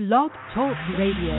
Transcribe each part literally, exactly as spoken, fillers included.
Blog Talk Radio.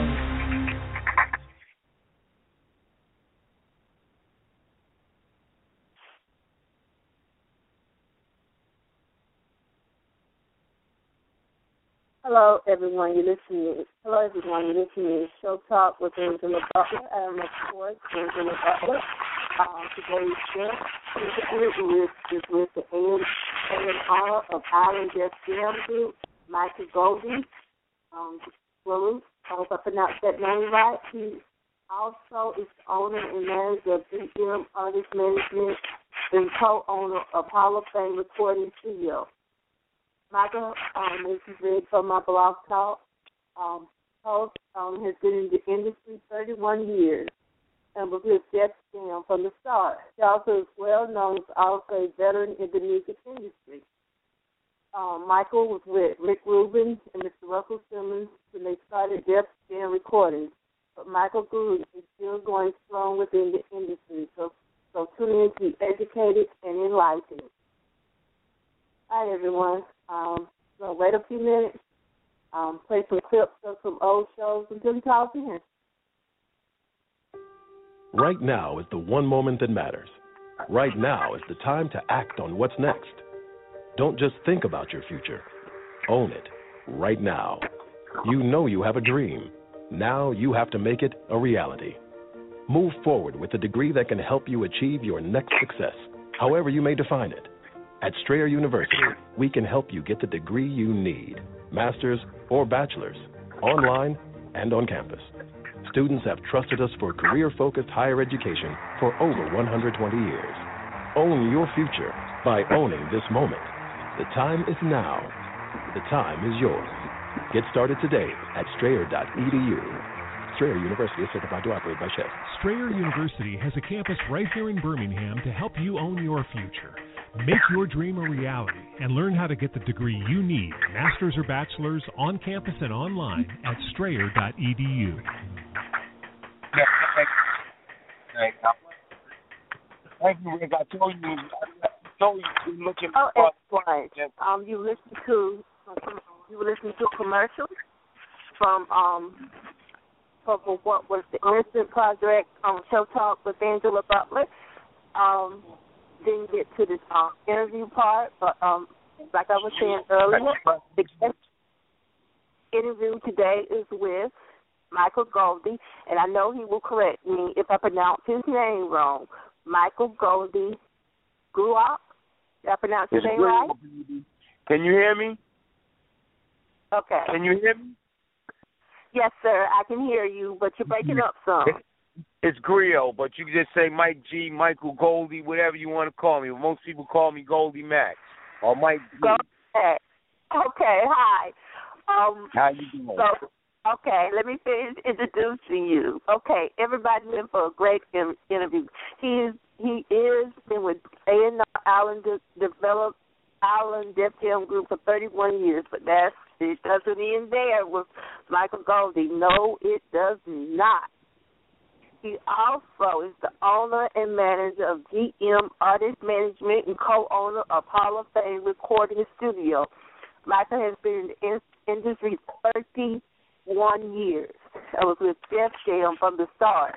Hello, everyone. You're listening. Hello, everyone. You're listening to Show Talk with Angela Butler. I am, of course, Angela Butler. Um, today's guest is, is with the A and R of Island Deaf Jam Group, Michael Goldie. Um, well, I hope I pronounced that name right. He also is the owner and manager of G M Artist Management and co-owner of Hall of Fame Recording Studio. Michael, um, this is read from my blog talk. Um, host um, has been in the industry thirty-one years and was with Def Jam from the start. He also is well known as also a veteran in the music industry. Um, Michael was with Rick Rubin and Mister Russell Simmons when they started Def Jam Recordings. But Michael Gould is still going strong within the industry, so, so tune in to be educated and enlightened. Hi, everyone. Um, so wait a few minutes, um, play some clips of some old shows until we talk again. Right now is the one moment that matters. Right now is the time to act on what's next. Don't just think about your future. Own it right now. You know you have a dream. Now you have to make it a reality. Move forward with a degree that can help you achieve your next success, however you may define it. At Strayer University, we can help you get the degree you need, master's or bachelor's, online and on campus. Students have trusted us for career-focused higher education for over one hundred twenty years. Own your future by owning this moment. The time is now. The time is yours. Get started today at strayer dot e d u. Strayer University is certified to operate by Chess. Strayer University has a campus right here in Birmingham to help you own your future. Make your dream a reality and learn how to get the degree you need, master's or bachelor's, on campus and online at strayer dot e d u. Thank you, Rick. I told you, I told you, you're looking oh, for. Excellent. Um, you listened to you were listening to a commercial from um from what was the Innocent Project um Show Talk with Angela Butler. Um, didn't get to this um, interview part, but um, like I was saying earlier, the guest interview today is with Michael Goldie, and I know he will correct me if I pronounce his name wrong. Michael Goldie grew up. Did I pronounce his name right? Can you hear me? Okay. Can you hear me? Yes, sir. I can hear you, but you're breaking up some. It's Griot, but you can just say Mike G, Michael Goldie, whatever you want to call me. Most people call me Goldie Max or Mike G. Okay. Okay. Hi. Um, How you doing? So, okay, let me finish introducing you. Okay, everybody's in for a great in- interview. He is he is been with A and R Island De- Develop Island Deaf Jam Group for thirty-one years, but that's it doesn't end there with Michael Goldie. No, it does not. He also is the owner and manager of G M Artist Management and co-owner of Hall of Fame Recording Studio. Michael has been in the industry thirty-one years. I was with Def Jam from the start.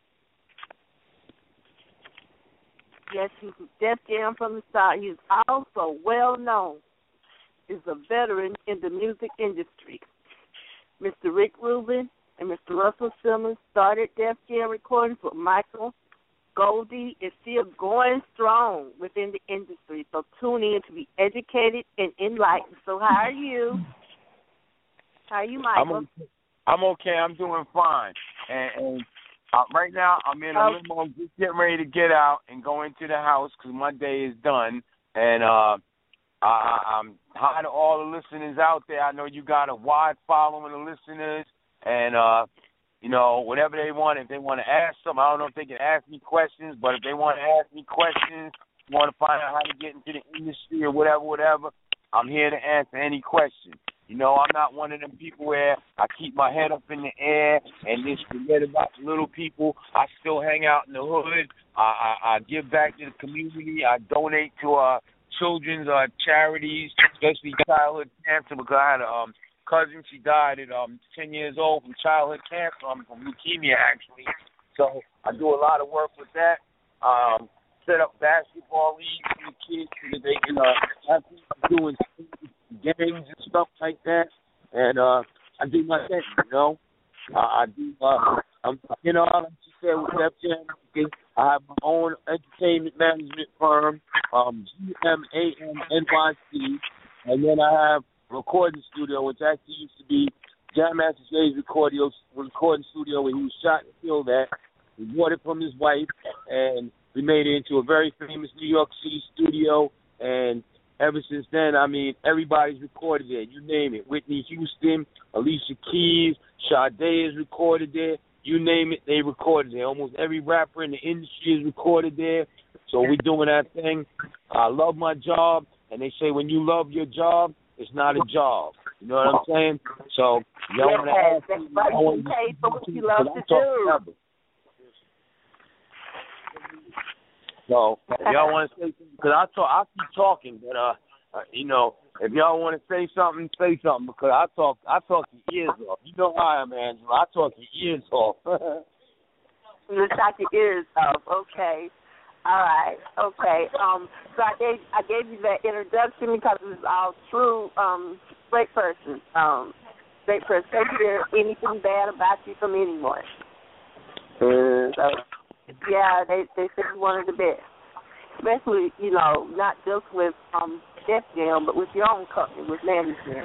Yes, he's with Def Jam from the start. He's also well known as a veteran in the music industry. Mister Rick Rubin and Mister Russell Simmons started Def Jam Recordings, but Michael Goldie is still going strong within the industry. So tune in to be educated and enlightened. So how are you? How are you, Michael? I'm okay. I'm, okay. I'm doing fine. And, and uh, right now I'm in a oh. limo, just getting ready to get out and go into the house because my day is done. And uh, I, I'm hi to all the listeners out there. I know you got a wide following of listeners. And, uh, you know, whatever they want, if they want to ask something, I don't know if they can ask me questions, but if they want to ask me questions, want to find out how to get into the industry or whatever, whatever, I'm here to answer any question. You know, I'm not one of them people where I keep my head up in the air and just forget about the little people. I still hang out in the hood. I, I, I give back to the community. I donate to uh, children's uh, charities, especially childhood cancer, because I had a um, cousin. She died at um ten years old from childhood cancer, um, from leukemia actually. So I do a lot of work with that. Um, set up basketball leagues for the kids so that they can uh, have people doing games and stuff like that. And uh, I do my thing, you know. Uh, I do, uh, I'm, you know, like you said with Def Jam, I have my own entertainment management firm, um, G M A M N Y C, and then I have a recording studio, which actually used to be Jam Master Jay's recording, recording studio where he was shot and killed at. He bought it from his wife, and we made it into a very famous New York City studio, and ever since then, I mean, everybody's recorded there. You name it. Whitney Houston, Alicia Keys, Sade is recorded there. You name it, they recorded there. Almost every rapper in the industry is recorded there. So we're doing that thing. I love my job, and they say when you love your job, it's not a job. You know what I'm saying? So y'all yes, want to ask that's me, right. I You want pay for what you love to do. So if y'all want to say something, because I talk, I keep talking, but uh, uh, you know, if y'all want to say something, say something, because I talk, I talk your ears off. You know how I am, Angela. I talk your ears off. You talk your ears off. Okay. All right. Okay. Um. So I gave I gave you that introduction because it's all true. Um. Great person. Um. Great person. Don't hear anything bad about you from anyone. And so. Yeah, they they said you wanted the best, especially you know not just with um Def Jam, but with your own company, with management.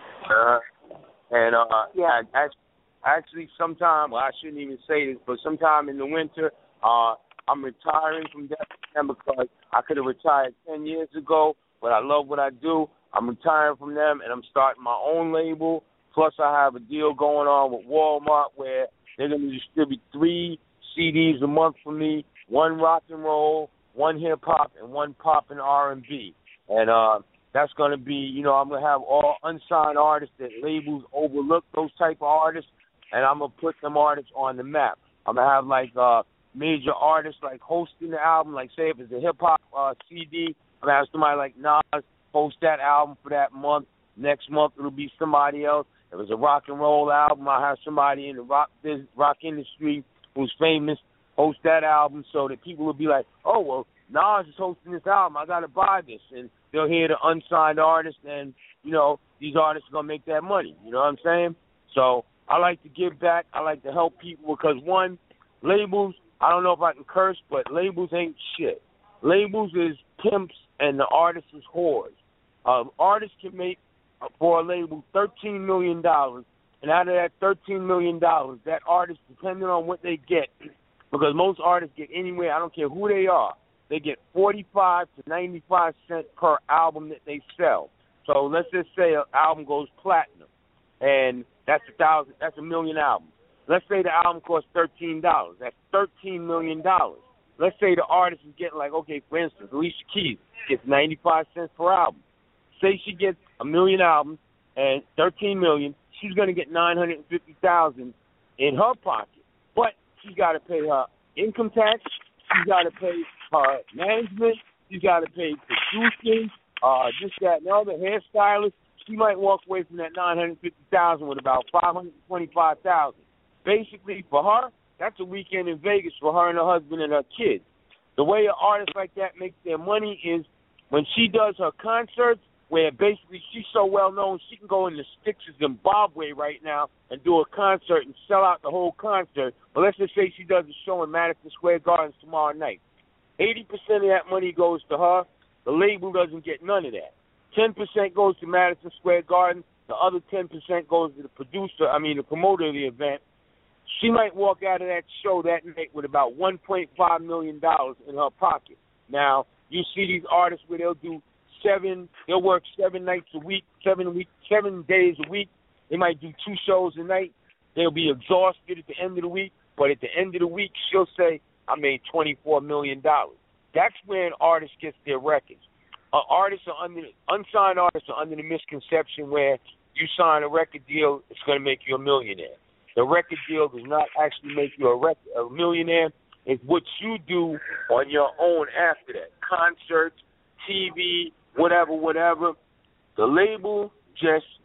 Uh, and uh, yeah, I, I, actually, sometime well, I shouldn't even say this, but sometime in the winter, uh, I'm retiring from Def Jam because I could have retired ten years ago, but I love what I do. I'm retiring from them, and I'm starting my own label. Plus, I have a deal going on with Walmart where they're going to distribute three C Ds a month for me, one rock and roll, one hip hop, and one pop and R and B. And uh, that's going to be, you know, I'm going to have all unsigned artists that labels overlook, those type of artists, and I'm going to put them artists on the map. I'm going to have, like, uh, major artists, like, hosting the album. Like, say, if it's a hip hop uh, C D, I'm going to have somebody like Nas host that album for that month. Next month, it'll be somebody else. If it's a rock and roll album, I'll have somebody in the rock, rock industry who's famous, host that album so that people will be like, oh, well, Nas is hosting this album. I got to buy this. And they'll hear the unsigned artist, and, you know, these artists are going to make that money. You know what I'm saying? So I like to give back. I like to help people because, one, labels, I don't know if I can curse, but labels ain't shit. Labels is pimps and the artist is whores. Um, artists can make, uh, for a label, thirteen million dollars. And out of that thirteen million dollars, that artist, depending on what they get, because most artists get anywhere, I don't care who they are, they get forty-five to ninety-five cents per album that they sell. So let's just say an album goes platinum, and that's a thousand, that's a million albums. Let's say the album costs thirteen dollars. That's thirteen million dollars. Let's say the artist is getting, like, okay, for instance, Alicia Keys gets ninety-five cents per album. Say she gets a million albums and thirteen million dollars. She's going to get nine hundred fifty thousand dollars in her pocket. But she's got to pay her income tax. She's got to pay her management. She's got to pay producing, uh, this, that, and the other, hairstylist. She might walk away from that nine hundred fifty thousand dollars with about five hundred twenty-five thousand dollars. Basically, for her, that's a weekend in Vegas for her and her husband and her kids. The way an artist like that makes their money is when she does her concerts, where basically she's so well known, she can go into sticks of Zimbabwe right now and do a concert and sell out the whole concert. But let's just say she does a show in Madison Square Gardens tomorrow night. eighty percent of that money goes to her. The label doesn't get none of that. ten percent goes to Madison Square Garden. The other ten percent goes to the producer, I mean the promoter of the event. She might walk out of that show that night with about one point five million dollars in her pocket. Now, you see these artists where they'll do Seven, they'll work seven nights a week, seven week, seven days a week. They might do two shows a night. They'll be exhausted at the end of the week, but at the end of the week, she'll say, I made twenty-four million dollars. That's where an artist gets their records. Uh, artists are under, unsigned artists are under the misconception where you sign a record deal, it's going to make you a millionaire. The record deal does not actually make you a, rec- a millionaire. It's what you do on your own after that. Concerts, T V, whatever, whatever. The label just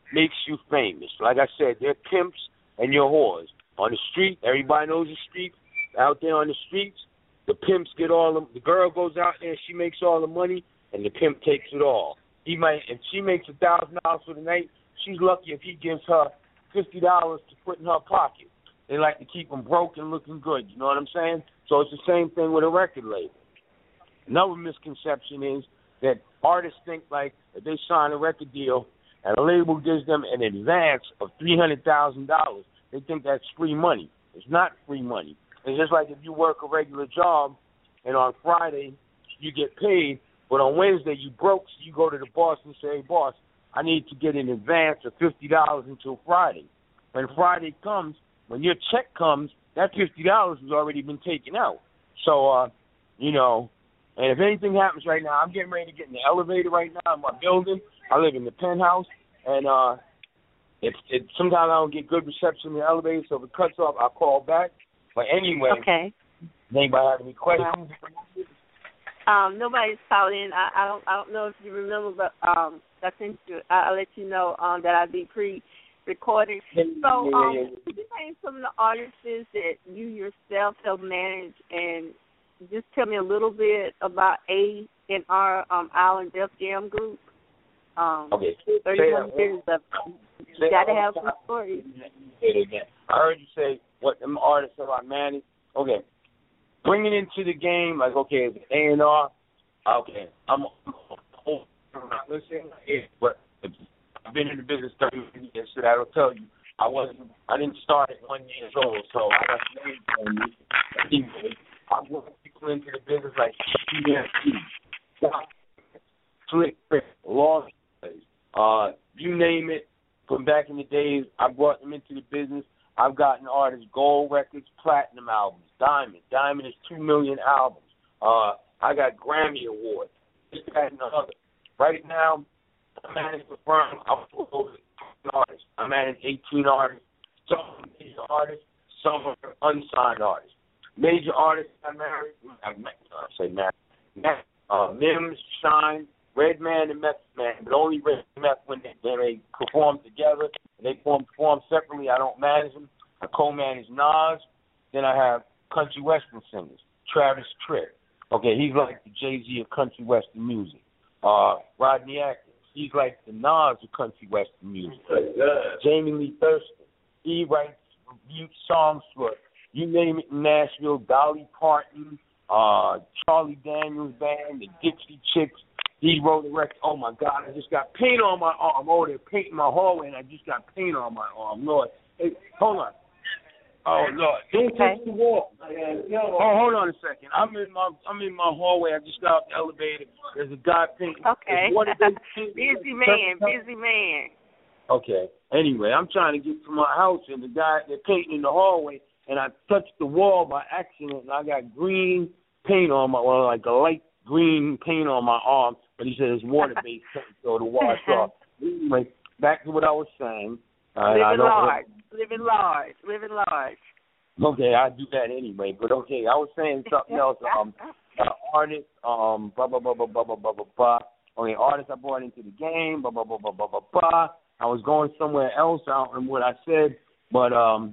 makes you famous. Like I said, they're pimps and you're whores. On the street, everybody knows the street. Out there on the streets, the pimps get all the, the girl goes out there, she makes all the money, and the pimp takes it all. He might, if she makes a thousand dollars for the night, she's lucky if he gives her fifty dollars to put in her pocket. They like to keep them broke and looking good. You know what I'm saying? So it's the same thing with a record label. Another misconception is that artists think like if they sign a record deal and a label gives them an advance of three hundred thousand dollars, they think that's free money. It's not free money. It's just like if you work a regular job and on Friday you get paid, but on Wednesday you broke, so you go to the boss and say, hey, boss, I need to get an advance of fifty dollars until Friday. When Friday comes, when your check comes, that fifty dollars has already been taken out. So, uh, you know, and if anything happens right now, I'm getting ready to get in the elevator right now in my building. I live in the penthouse, and uh, if it, sometimes I don't get good reception in the elevator, so if it cuts off, I'll call back. But anyway, okay. Does anybody have any questions? Um, nobody's called in. I, I don't. I don't know if you remember, but um, I sent you. I, I'll let you know um, that I'll be pre-recording. So, um, could you name some of the artists that you yourself have managed, and just tell me a little bit about A and R um, Island Def Jam Group? Um, okay. thirty-one years of. You got to have some stories. Say it again. I heard you say what them artists that I managed. Okay. Bring it into the game, like, okay, it's A and R, okay, I'm not listening, but I've been in the business thirty years, so that'll tell you I wasn't, I didn't start at one years old, so I got names on me. I worked people into the business like P F C, Slick Rick, Lost Place, uh, you name it, from back in the days, I brought them into the business. I've gotten artists gold records, platinum albums, diamond. Diamond is two million albums. Uh, I got Grammy awards. This, that, and the other. Right now, I manage the firm. I'm over artists. I manage eighteen artists. Some are major artists, some are unsigned artists. Major artists I married, I say married, uh, Mims, Shine, Redman, and Meth Man, but only Red and Meth when they, when they perform together. They perform, perform separately. I don't manage them. I co-manage Nas. Then I have country western singers. Travis Tritt. Okay, he's like the Jay-Z of country western music. Uh, Rodney Atkins. He's like the Nas of country western music. Jamie Lee Thurston. He writes review songs for, you name it, in Nashville. Dolly Parton, uh, Charlie Daniels Band, the Dixie Chicks. He wrote a record. Oh, my God, I just got paint on my arm. I'm over there painting my hallway, and I just got paint on my arm. Lord. Hey, hold on. Oh, Lord. Don't touch the wall. Oh, hold on a second. I'm in my I'm in my hallway. I just got off the elevator. There's a guy painting. Okay. Busy man. Busy man. Okay. Anyway, I'm trying to get to my house, and the guy, they're painting in the hallway, and I touched the wall by accident, and I got green paint on my, well, like a light green paint on my arm. But he said it's water-based, so to wash off. Anyway, back to what I was saying. Uh, living I don't large, know. living large, living large. Okay, I do that anyway. But okay, I was saying something else. Um, uh, artists, um, blah blah blah blah blah blah blah blah blah. Okay, artists I brought into the game. Blah blah blah blah blah blah blah. I was going somewhere else. I don't remember what I said, but um,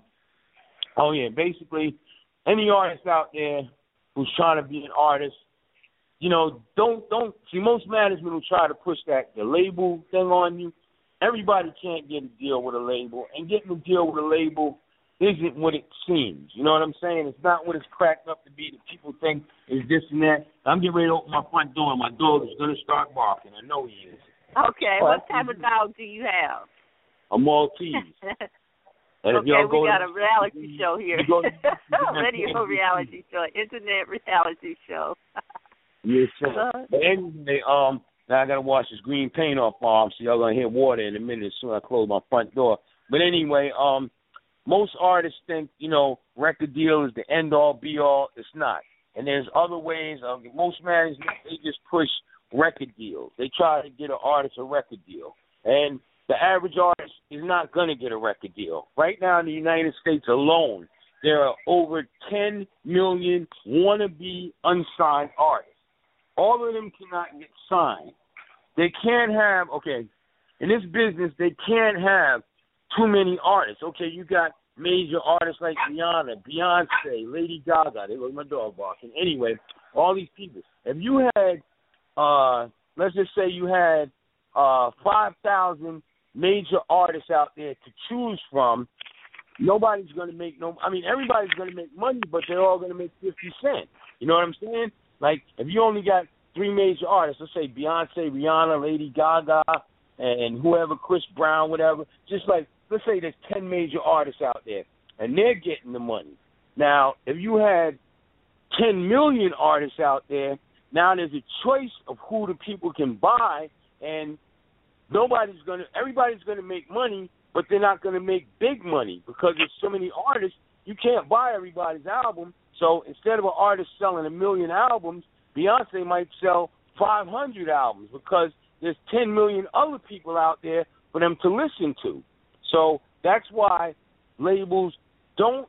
oh yeah, basically, any artist out there who's trying to be an artist. You know, don't don't see most management will try to push that the label thing on you. Everybody can't get a deal with a label, and getting a deal with a label isn't what it seems. You know what I'm saying? It's not what it's cracked up to be that people think is this and that. I'm getting ready to open my front door, and my dog is going to start barking. I know he is. Okay, but what type of dog do you have? A Maltese. And okay, if we got to, a reality show here. Radio reality show, internet reality show. Yes, sir. Uh-huh. But anyway, um, now I gotta wash this green paint off my arm, so y'all gonna hear water in a minute as soon as I close my front door. But anyway, um, most artists think, you know, record deal is the end all be all. It's not. And there's other ways. Um, most managers, they just push record deals. They try to get an artist a record deal, and the average artist is not gonna get a record deal. Right now in the United States alone, there are over ten million wannabe unsigned artists. All of them cannot get signed. They can't have, okay, in this business, they can't have too many artists. Okay, you got major artists like Rihanna, Beyonce, Lady Gaga. There goes my dog barking. Anyway, all these people. If you had, uh, let's just say you had uh, five thousand major artists out there to choose from, nobody's going to make no – I mean, everybody's going to make money, but they're all going to make fifty cents. You know what I'm saying? Like, if you only got three major artists, let's say Beyonce, Rihanna, Lady Gaga, and whoever, Chris Brown, whatever, just like, let's say there's ten major artists out there, and they're getting the money. Now, if you had ten million artists out there, now there's a choice of who the people can buy, and nobody's going to, everybody's going to make money, but they're not going to make big money because there's so many artists, you can't buy everybody's album. So instead of an artist selling a million albums, Beyonce might sell five hundred albums because there's ten million other people out there for them to listen to. So that's why labels don't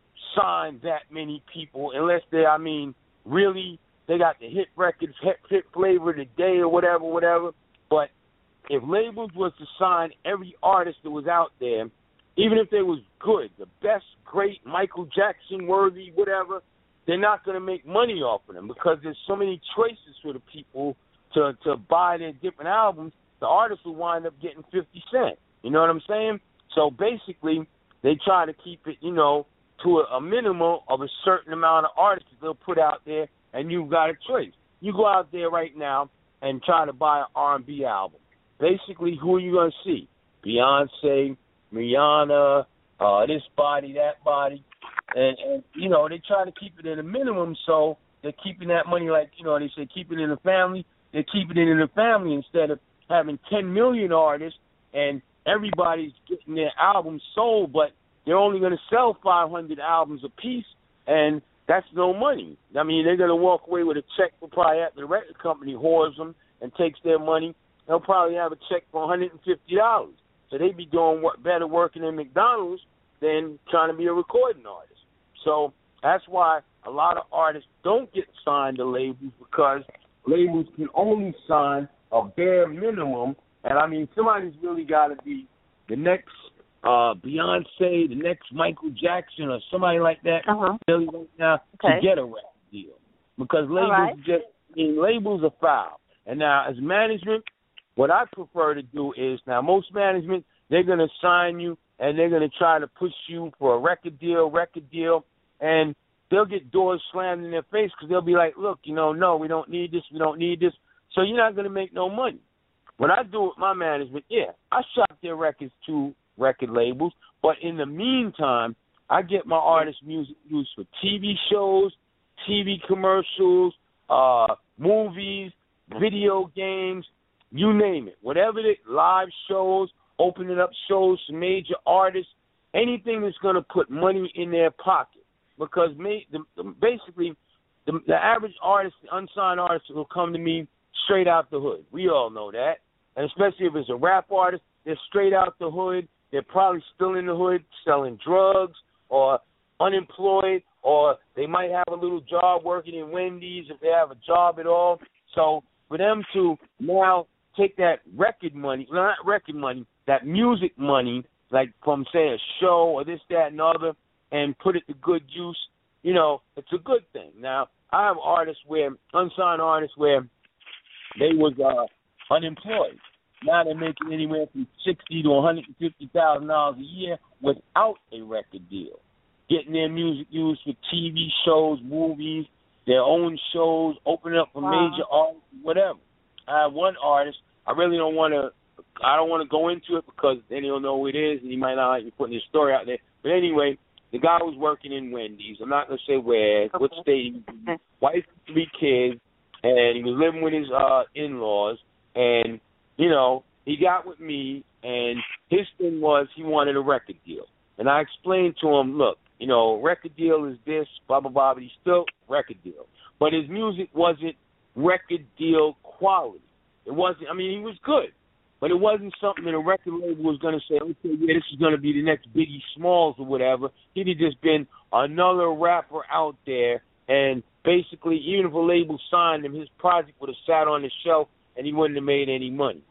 sign that many people unless they, I mean, really, they got the hit records, hit, hit flavor of the day or whatever, whatever. But if labels was to sign every artist that was out there, even if they was good, the best, great, Michael Jackson worthy, whatever, they're not going to make money off of them because there's so many choices for the people to, to buy their different albums. The artists will wind up getting fifty cents. You know what I'm saying? So basically, they try to keep it, you know, to a, a minimum of a certain amount of artists that they'll put out there, and you've got a choice. You go out there right now and try to buy an R and B album. Basically, who are you going to see? Beyonce, Rihanna, uh, this body, that body. And, and, you know, they try to keep it at a minimum, so they're keeping that money like, you know, they say keep it in the family. They're keeping it in the family instead of having ten million artists and everybody's getting their albums sold, but they're only going to sell five hundred albums a piece, and that's no money. I mean, they're going to walk away with a check for probably after the record company whores them and takes their money. They'll probably have a check for one hundred fifty dollars. So they'd be doing what, better working in McDonald's than trying to be a recording artist. So that's why a lot of artists don't get signed to labels because labels can only sign a bare minimum. And, I mean, somebody's really got to be the next uh, Beyonce, the next Michael Jackson or somebody like that uh-huh. really right now okay. to get a record deal. Because labels right. just, I mean, labels are foul. And now as management, what I prefer to do is, now most management, they're going to sign you and they're going to try to push you for a record deal, record deal, and they'll get doors slammed in their face because they'll be like, look, you know, no, we don't need this, we don't need this. So you're not going to make no money. What I do with my management, yeah, I shop their records to record labels, but in the meantime, I get my artists' music used for T V shows, T V commercials, uh, movies, video games, you name it. Whatever it, live shows, opening up shows to major artists, anything that's going to put money in their pocket. Because may, the, the, basically, the, the average artist, the unsigned artist, will come to me straight out the hood. We all know that. And especially if it's a rap artist, they're straight out the hood. They're probably still in the hood selling drugs or unemployed, or they might have a little job working in Wendy's if they have a job at all. So for them to now take that record money, well, not record money, that music money, like from, say, a show or this, that, and other, and put it to good use, you know, it's a good thing. Now, I have artists where, unsigned artists where they was uh, unemployed. Now they're making anywhere from sixty thousand to one hundred fifty thousand dollars a year without a record deal, getting their music used for T V shows, movies, their own shows, opening up for wow. major artists, whatever. I have one artist, I really don't want to, I don't want to go into it because then he'll know who it is and he might not like me putting his story out there. But anyway, the guy was working in Wendy's. I'm not going to say where, okay. what state, wife, three kids, and he was living with his uh, in-laws. And, you know, he got with me, and his thing was he wanted a record deal. And I explained to him, look, you know, record deal is this, blah, blah, blah, but he's still record deal. But his music wasn't record deal quality. It wasn't, I mean, he was good. But it wasn't something that a record label was going to say, okay, yeah, this is going to be the next Biggie Smalls or whatever. He'd have just been another rapper out there, and basically, even if a label signed him, his project would have sat on the shelf, and he wouldn't have made any money.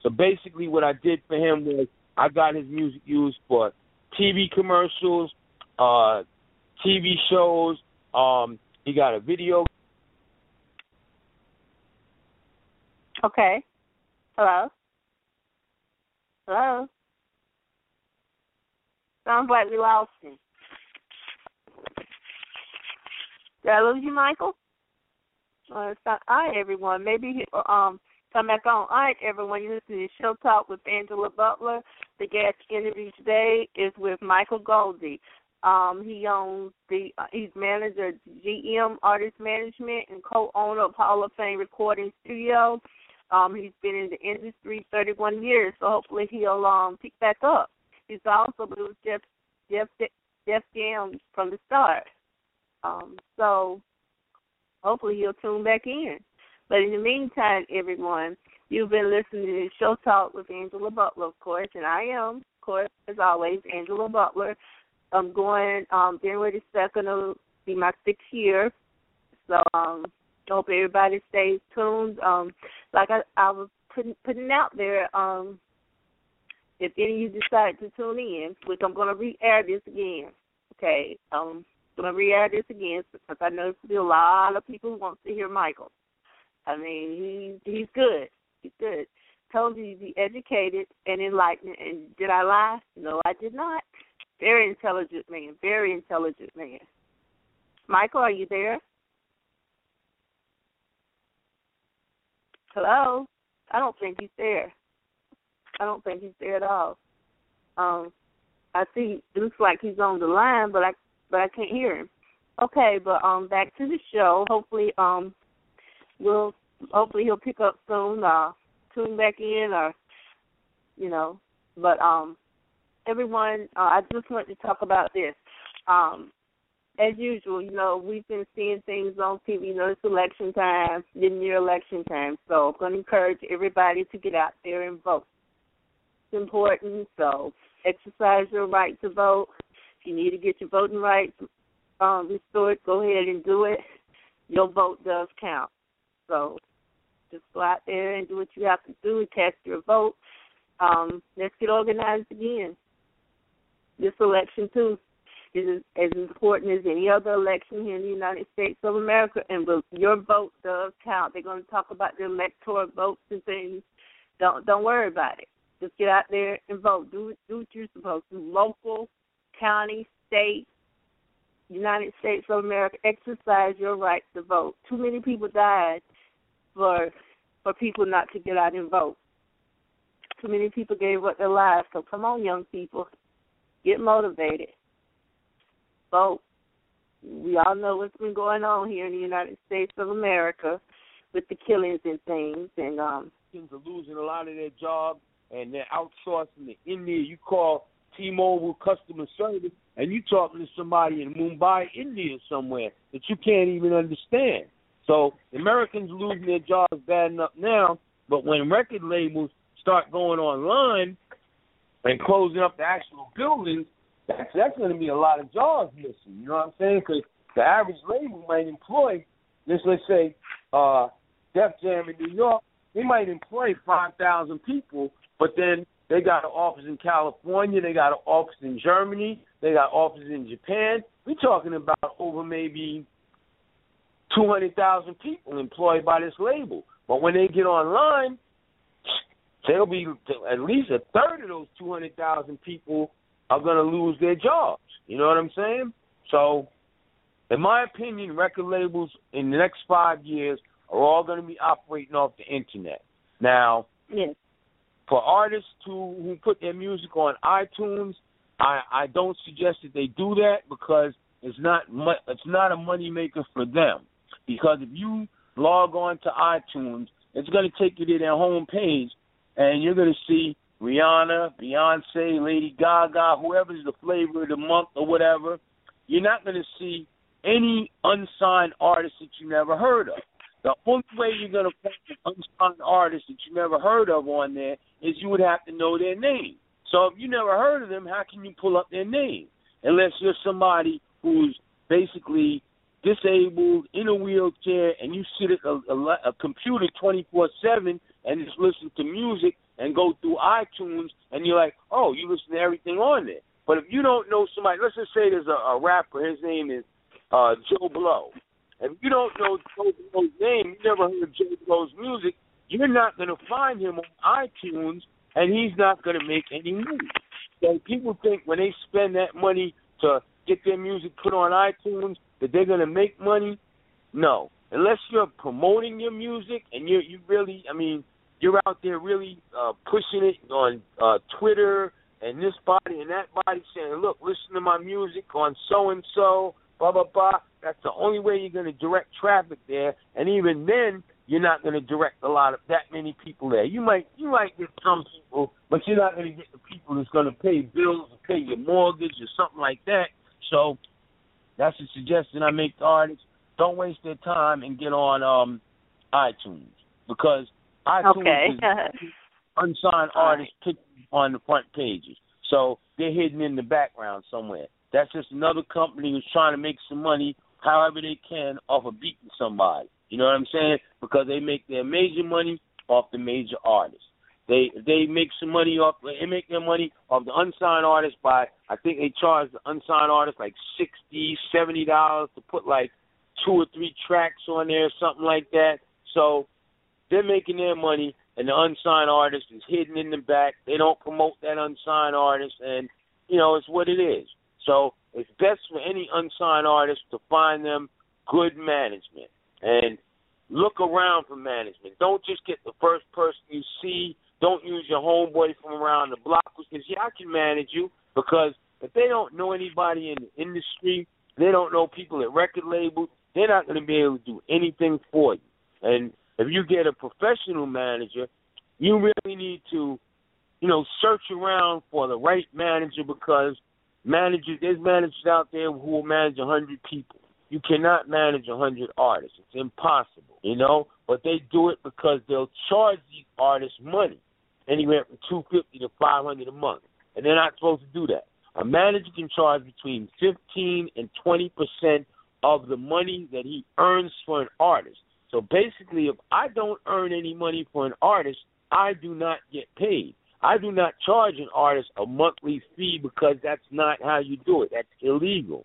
So basically what I did for him was I got his music used for T V commercials, uh, T V shows. Um, he got a video. Okay. Hello? Hello? Sounds like we lost him. Did I lose you, Michael? Uh, it's not, all right, everyone. Maybe he, um, come back on. All right, everyone. You're listening to Show Talk with Angela Butler. The guest interview today is with Michael Goldie. Um, he owns the, uh, he's manager of G M Artist Management and co-owner of Hall of Fame Recording Studio. Um, he's been in the industry thirty-one years, so hopefully he'll um, pick back up. He's also been with Jeff, Jeff, Jeff Jam from the start. Um, so hopefully he'll tune back in. But in the meantime, everyone, you've been listening to Show Talk with Angela Butler, of course, and I am, of course, as always, Angela Butler. I'm going, um, January second will be my sixth year. So um, I hope everybody stays tuned. Um, like I, I was putting, putting out there, um, if any of you decide to tune in, which I'm going to re-air this again, okay? Um, I'm going to re-air this again because I know there's a lot of people who want to hear Michael. I mean, he, he's good. He's good. Told you to be educated and enlightened. And did I lie? No, I did not. Very intelligent man. Very intelligent man. Michael, are you there? Hello? I don't think he's there. I don't think he's there at all. Um, I see. It looks like he's on the line, but I but I can't hear him. Okay, but um, back to the show. Hopefully, um, we'll hopefully he'll pick up soon. Uh, tune back in, or you know. But um, everyone, uh, I just want to talk about this. Um, as usual, you know, we've been seeing things on T V. You know, it's election time, near election time, so I'm going to encourage everybody to get out there and vote. It's important, so exercise your right to vote. If you need to get your voting rights um, restored, go ahead and do it. Your vote does count. So just go out there and do what you have to do and cast your vote. Um, let's get organized again. This election, too, is as important as any other election here in the United States of America, and your vote does count. They're going to talk about the electoral votes and things. Don't don't worry about it. Just get out there and vote. Do, do what you're supposed to. Local, county, state, United States of America, exercise your right to vote. Too many people died for for people not to get out and vote. Too many people gave up their lives. So come on, young people. Get motivated. Vote. We all know what's been going on here in the United States of America with the killings and things. And um, are losing a lot of their jobs, and they're outsourcing to India. You call T-Mobile customer service, and you're talking to somebody in Mumbai, India somewhere that you can't even understand. So Americans losing their jobs bad enough now, but when record labels start going online and closing up the actual buildings, that's, that's going to be a lot of jobs missing. You know what I'm saying? Because the average label might employ, just let's say, uh, Def Jam in New York, they might employ five thousand people, but then they got an office in California, they got an office in Germany, they got offices in Japan. We're talking about over maybe two hundred thousand people employed by this label. But when they get online, they'll be at least a third of those two hundred thousand people are going to lose their jobs. You know what I'm saying? So, in my opinion, record labels in the next five years are all going to be operating off the Internet. Now, yes. For artists who, who put their music on iTunes, I, I don't suggest that they do that because it's not it's not a moneymaker for them. Because if you log on to iTunes, it's going to take you to their home page, and you're going to see Rihanna, Beyonce, Lady Gaga, whoever's the flavor of the month or whatever. You're not going to see any unsigned artist that you never heard of. The only way you're going to find an unsigned artist that you never heard of on there is you would have to know their name. So if you never heard of them, how can you pull up their name? Unless you're somebody who's basically disabled, in a wheelchair, and you sit at a, a, a computer twenty-four seven and just listen to music, and go through iTunes, and you're like, oh, you listen to everything on there. But if you don't know somebody, let's just say there's a, a rapper, his name is uh, Joe Blow. If you don't know Joe Blow's name, you never heard Joe Blow's music, you're not going to find him on iTunes, and he's not going to make any money. So people think when they spend that money to get their music put on iTunes that they're going to make money. No. Unless you're promoting your music and you you really, I mean, you're out there really uh, pushing it on uh, Twitter and this body and that body saying, look, listen to my music on so-and-so, blah, blah, blah. That's the only way you're going to direct traffic there. And even then, you're not going to direct a lot of that many people there. You might you might get some people, but you're not going to get the people that's going to pay bills or pay your mortgage or something like that. So that's a suggestion I make to artists. Don't waste their time and get on um, iTunes because iTunes okay. is unsigned artists put on the front pages. So they're hidden in the background somewhere. That's just another company who's trying to make some money however they can off of beating somebody. You know what I'm saying? Because they make their major money off the major artists. They they make some money off. They make their money off the unsigned artists by, I think they charge the unsigned artists like sixty, seventy dollars to put like two or three tracks on there, something like that. So they're making their money, and the unsigned artist is hidden in the back. They don't promote that unsigned artist, and you know it's what it is. So it's best for any unsigned artist to find them good management and look around for management. Don't just get the first person you see. Don't use your homeboy from around the block who says, yeah, I can manage you, because if they don't know anybody in the industry, they don't know people at record labels, they're not going to be able to do anything for you. And if you get a professional manager, you really need to, you know, search around for the right manager, because managers, there's managers out there who will manage one hundred people. You cannot manage one hundred artists. It's impossible, you know. But they do it because they'll charge these artists money, anywhere from two hundred fifty dollars to five hundred dollars a month. And they're not supposed to do that. A manager can charge between fifteen and twenty percent of the money that he earns for an artist. So basically, if I don't earn any money for an artist, I do not get paid. I do not charge an artist a monthly fee, because that's not how you do it. That's illegal.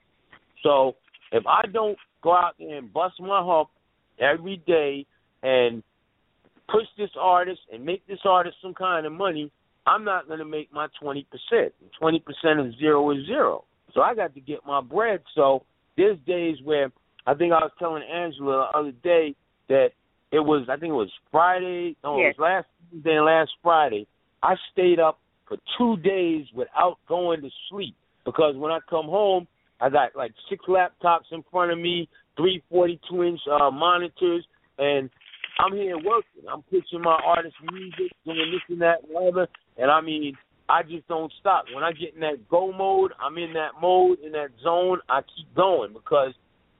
So if I don't go out there and bust my hump every day and push this artist and make this artist some kind of money, I'm not going to make my twenty percent. twenty percent of zero is zero. So I got to get my bread. So there's days where, I think I was telling Angela the other day that it was, I think it was Friday, no, yes. it was last Tuesday and last Friday, I stayed up for two days without going to sleep, because when I come home, I got like six laptops in front of me, three forty-two inch uh, monitors, and I'm here working. I'm pitching my artist music, doing this and that and other, and I mean, I just don't stop. When I get in that go mode, I'm in that mode, in that zone, I keep going, because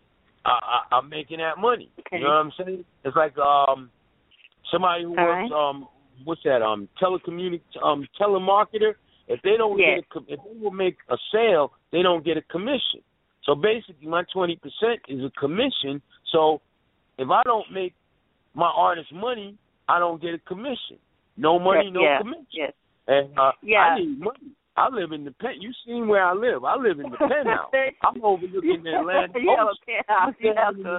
I, I, I'm making that money. Okay. You know what I'm saying? It's like um somebody who All works, right. um what's that, um telecommunic um telemarketer. If they don't yes. get a, if they will make a sale, they don't get a commission. So basically, my twenty percent is a commission. So if I don't make my artist money, I don't get a commission. No money, yes, no yeah, commission. Yes. And uh, yeah. I need money. I live in the pen. You seen where I live? I live in the penthouse. I'm overlooking the Atlantic Ocean. Yeah,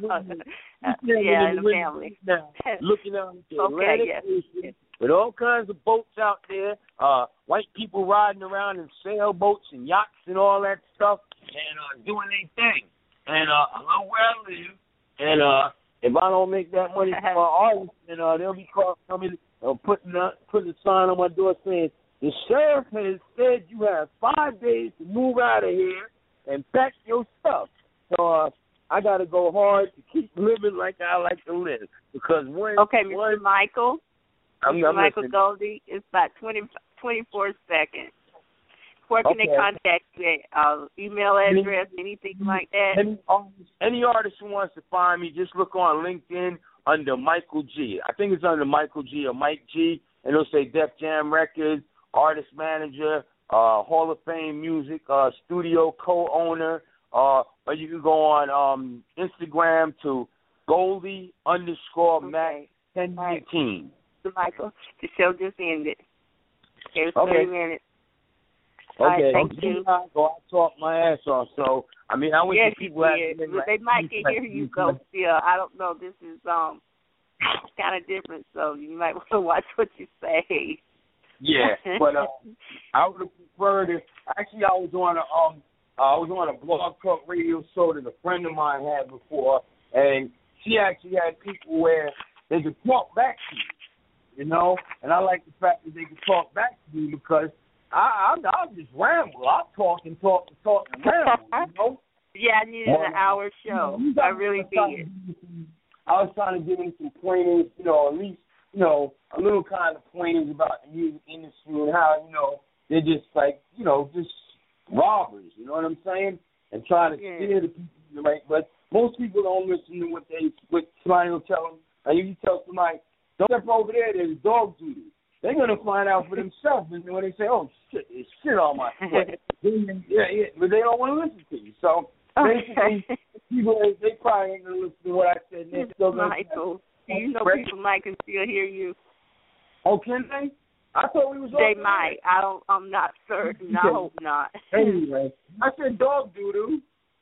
yeah, in the family. Now, looking out at the okay, Atlantic yes. Ocean yes. with all kinds of boats out there. Uh, white people riding around in sailboats and yachts and all that stuff, and uh, doing their thing. And uh, I know where I live. And uh, if I don't make that money for our artists, then uh, they'll be called coming, uh, putting a, putting a sign on my door saying, the sheriff has said you have five days to move out of here and pack your stuff. So uh, I got to go hard to keep living like I like to live. Because one, okay, Mister One, Michael, I'm, Mister I'm Michael listening. Goldie, it's about twenty, twenty-four seconds. Where can okay. they contact you? Uh, email address, anything like that? Any, any artist who wants to find me, just look on LinkedIn under Michael G. I think it's under Michael G or Mike G, and it'll say Def Jam Records, artist manager, uh, Hall of Fame music, uh, studio co-owner, uh, or you can go on um, Instagram to Goldie underscore okay. Mac ten eighteen. Right. Michael, the show just ended. Okay, Okay. thirty minutes. Okay. All right, thank okay. you. Go out talk my ass off. So I mean, I wish Yes, the you people had did. been But like, they might can like, hear you go still. I don't know. This is um kind of different, so you might want to watch what you say. Yeah, but uh, I would have preferred if actually I was on a um I was on a blog talk radio show that a friend of mine had before, and she actually had people where they could talk back to you, you know, and I like the fact that they could talk back to you because I I I just ramble. I talk and talk and talk and ramble, you know. Yeah, I needed an hour show. You know, I really did. I was trying to give him some pointers, you know, at least, you know, a little kind of pointers about the music industry and how, you know, they're just like, you know, just robbers, you know what I'm saying? And trying to Yeah. steer the people in the right. But most people don't listen to what they, what somebody will tell them. Like if you tell somebody, don't step over there, there's dog duty. They're going to find out for themselves. And when they say, oh, shit, there's shit on my foot. yeah, yeah, but they don't want to listen to you. So basically, Okay. people, they probably ain't going to listen to what I said. And they're still gonna Michael, do you know Right. people might can still hear you? Oh, can they? I thought we was They all might. I don't. I'm not certain. I hope not. Anyway, I said dog doo-doo.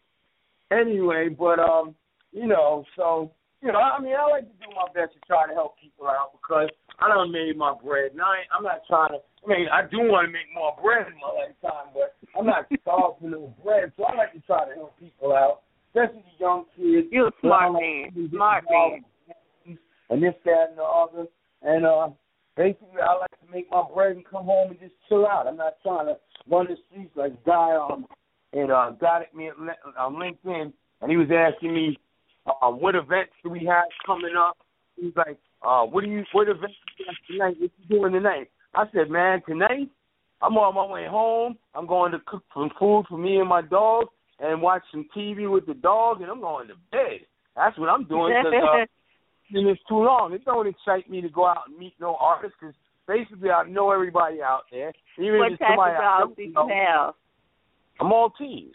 Anyway, but, um, you know, so, you know, I mean, I like to do my best to try to help people out because I done made my bread. Now, I ain't, I'm not trying to, I mean, I do want to make more bread in my lifetime, but I'm not starved for no bread, so I like to try to help people out, especially the young kids. You're a smart like man. Smart man. And this, that, and the other. And, uh, basically, I like to make my bread and come home and just chill out. I'm not trying to run the streets like a guy um, and uh, got at me on LinkedIn, and he was asking me uh, what events do we have coming up. He was like, uh, what do you, what events do you have tonight? What you doing tonight? I said, man, tonight I'm on my way home. I'm going to cook some food for me and my dog and watch some T V with the dog, and I'm going to bed. That's what I'm doing because uh, it's too long. It don't excite me to go out and meet no artists because basically I know everybody out there. Even What if it's type somebody of I dogs don't do you know, have? I'm Maltese.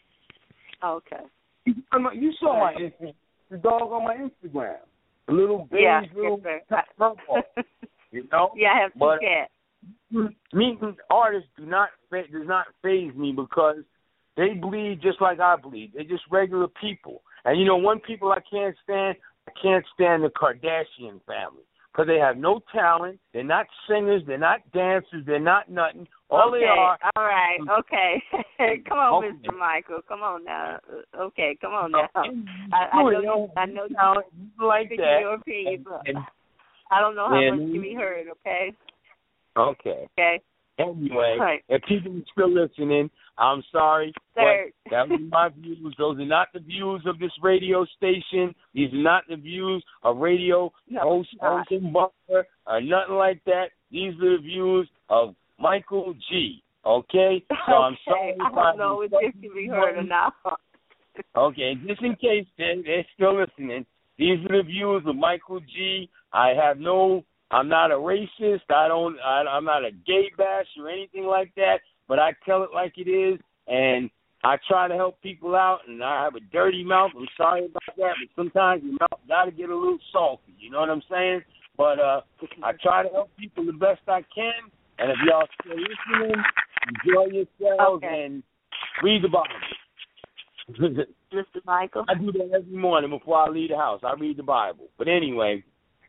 Okay. You saw my Instagram, the dog on my Instagram, the little beige Yeah, little yes, purple, you know. Yeah, I have two but cats. meeting artists do not does not faze me because they bleed just like I bleed. They're just regular people, and you know, one people I can't stand, I can't stand the Kardashian family because they have no talent. They're not singers. They're not dancers. They're not nothing. All okay, they are. all right, okay. Come on, Okay. Mister Michael. Come on now. Okay, come on now. Okay. I, I know you, I know talent you like think that. your opinion, but And- I don't know how and- much can be heard, okay? Okay. Okay. Anyway, Right. if people are still listening, I'm sorry, Third. but that was my views. Those are not the views of this radio station. These are not the views of radio No, host, it's not. host and Butler, or nothing like that. These are the views of Michael G. Okay? So I'm sorry. I if don't know if this can be heard or not. Okay, just in case they're, they're still listening, these are the views of Michael G. I have no, I'm not a racist. I don't, I, I'm not a gay bash or anything like that. But I tell it like it is, and I try to help people out. And I have a dirty mouth. I'm sorry about that, but sometimes your mouth got to get a little salty. You know what I'm saying? But uh, I try to help people the best I can. And if y'all still listening, enjoy yourselves Okay. and read the Bible. Mister Michael? I do that every morning before I leave the house. I read the Bible. But anyway,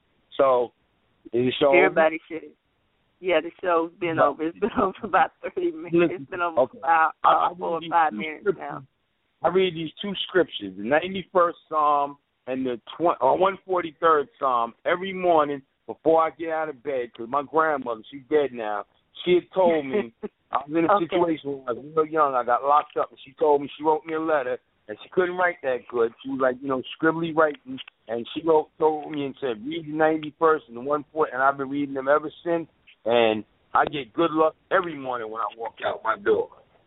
so is the show over? Everybody should. Yeah, the show's been No. over. It's been over for about thirty minutes. Listen, It's been over okay. about I- uh, I read four or these five two minutes scriptures. now. I read these two scriptures, the ninety-first Psalm and the tw- or one forty-third Psalm every morning before I get out of bed because my grandmother, she's dead now, she had told me, I was in a Okay. situation when I was real young, I got locked up, and she told me, she wrote me a letter, and she couldn't write that good. She was like, you know, scribbly writing, and she wrote, told me and said, read the ninety-first and the one forty, and I've been reading them ever since, and I get good luck every morning when I walk out my door.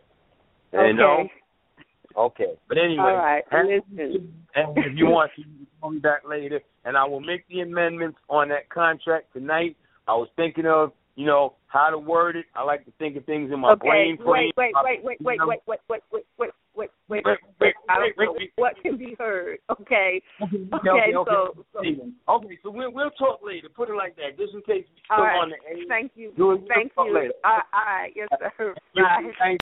And, Okay. um, okay. But anyway, All right. and, Listen. and if you want to, you can call me back later, and I will make the amendments on that contract tonight. I was thinking of, you know, how to word it. I like to think of things in my Okay. brain. Wait, wait, wait, wait, wait, wait, wait, wait, wait, wait, wait, wait, wait, wait, wait, I don't know what can be heard. Okay. Okay. Okay. okay, okay. So, so okay. So we'll we'll talk later. Put it like that, just in case we all still right. on the air. Thank you. We'll, Thank we'll you. Later. All right. Yes, sir. You, Bye. thank